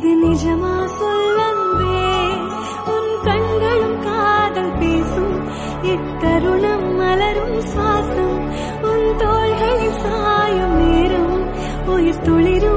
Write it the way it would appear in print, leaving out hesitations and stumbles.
இது நிஜமா சொல்லவே உன் கண்களும் காதல் பேசும் இத்தருணம் மலரும் சுவாசம் உன் தோள்களில் சாயும் நேரம் உயிர் துளிரும்